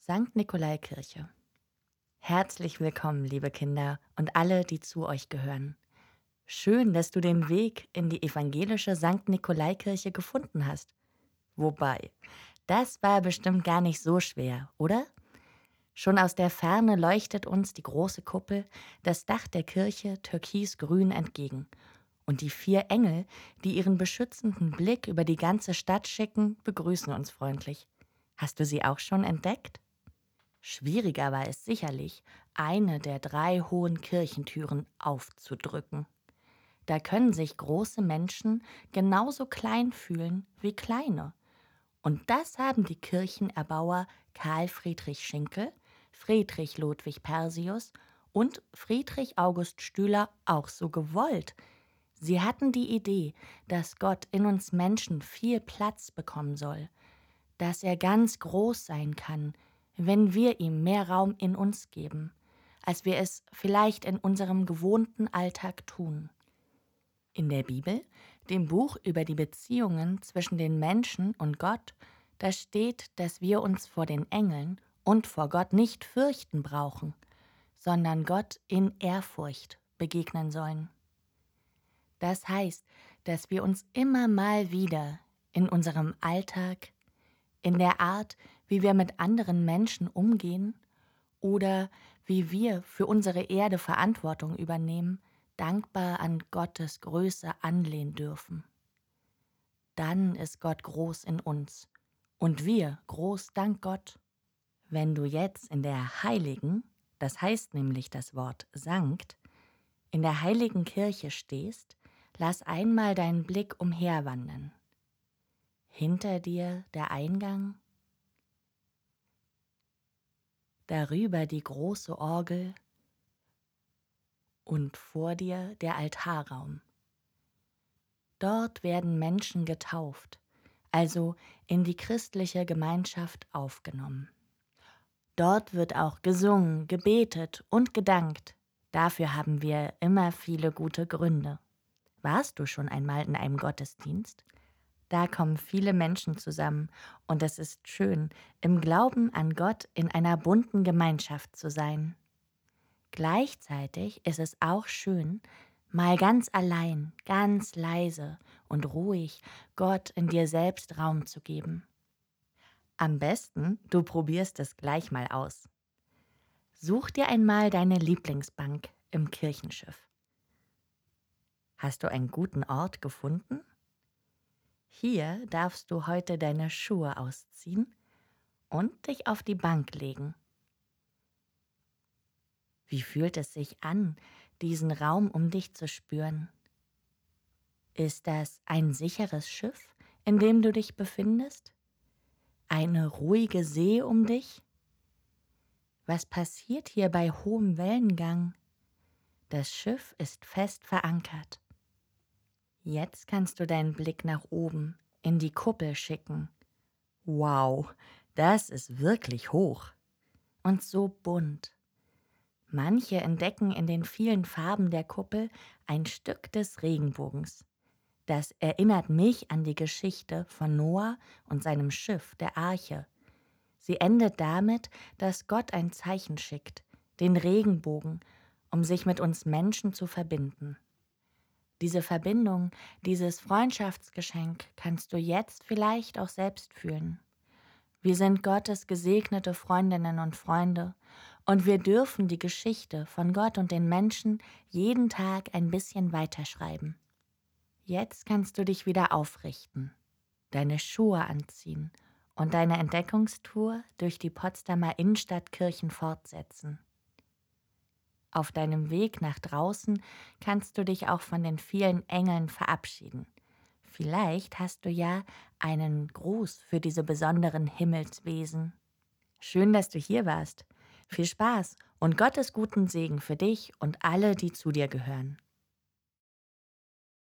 Sankt Nikolaikirche. Herzlich willkommen, liebe Kinder und alle, die zu euch gehören. Schön, dass du den Weg in die evangelische Sankt Nikolaikirche gefunden hast. Wobei, das war bestimmt gar nicht so schwer, oder? Schon aus der Ferne leuchtet uns die große Kuppel, das Dach der Kirche türkisgrün entgegen. Und die 4 Engel, die ihren beschützenden Blick über die ganze Stadt schicken, begrüßen uns freundlich. Hast du sie auch schon entdeckt? Schwieriger war es sicherlich, eine der 3 hohen Kirchentüren aufzudrücken. Da können sich große Menschen genauso klein fühlen wie kleine. Und das haben die Kirchenerbauer Karl Friedrich Schinkel, Friedrich Ludwig Persius und Friedrich August Stüler auch so gewollt. Sie hatten die Idee, dass Gott in uns Menschen viel Platz bekommen soll, dass er ganz groß sein kann, wenn wir ihm mehr Raum in uns geben, als wir es vielleicht in unserem gewohnten Alltag tun. In der Bibel, dem Buch über die Beziehungen zwischen den Menschen und Gott, da steht, dass wir uns vor den Engeln und vor Gott nicht fürchten brauchen, sondern Gott in Ehrfurcht begegnen sollen. Das heißt, dass wir uns immer mal wieder in unserem Alltag, in der Art, wie wir mit anderen Menschen umgehen oder wie wir für unsere Erde Verantwortung übernehmen, dankbar an Gottes Größe anlehnen dürfen. Dann ist Gott groß in uns und wir groß dank Gott. Wenn du jetzt in der Heiligen, das heißt nämlich das Wort Sankt, in der Heiligen Kirche stehst, lass einmal deinen Blick umherwandern. Hinter dir der Eingang, darüber die große Orgel und vor dir der Altarraum. Dort werden Menschen getauft, also in die christliche Gemeinschaft aufgenommen. Dort wird auch gesungen, gebetet und gedankt. Dafür haben wir immer viele gute Gründe. Warst du schon einmal in einem Gottesdienst? Da kommen viele Menschen zusammen und es ist schön, im Glauben an Gott in einer bunten Gemeinschaft zu sein. Gleichzeitig ist es auch schön, mal ganz allein, ganz leise und ruhig Gott in dir selbst Raum zu geben. Am besten, du probierst es gleich mal aus. Such dir einmal deine Lieblingsbank im Kirchenschiff. Hast du einen guten Ort gefunden? Hier darfst du heute deine Schuhe ausziehen und dich auf die Bank legen. Wie fühlt es sich an, diesen Raum um dich zu spüren? Ist das ein sicheres Schiff, in dem du dich befindest? Eine ruhige See um dich? Was passiert hier bei hohem Wellengang? Das Schiff ist fest verankert. Jetzt kannst du deinen Blick nach oben in die Kuppel schicken. Wow, das ist wirklich hoch und so bunt. Manche entdecken in den vielen Farben der Kuppel ein Stück des Regenbogens. Das erinnert mich an die Geschichte von Noah und seinem Schiff, der Arche. Sie endet damit, dass Gott ein Zeichen schickt, den Regenbogen, um sich mit uns Menschen zu verbinden. Diese Verbindung, dieses Freundschaftsgeschenk kannst du jetzt vielleicht auch selbst fühlen. Wir sind Gottes gesegnete Freundinnen und Freunde und wir dürfen die Geschichte von Gott und den Menschen jeden Tag ein bisschen weiterschreiben. Jetzt kannst du dich wieder aufrichten, deine Schuhe anziehen und deine Entdeckungstour durch die Potsdamer Innenstadtkirchen fortsetzen. Auf deinem Weg nach draußen kannst du dich auch von den vielen Engeln verabschieden. Vielleicht hast du ja einen Gruß für diese besonderen Himmelswesen. Schön, dass du hier warst. Viel Spaß und Gottes guten Segen für dich und alle, die zu dir gehören.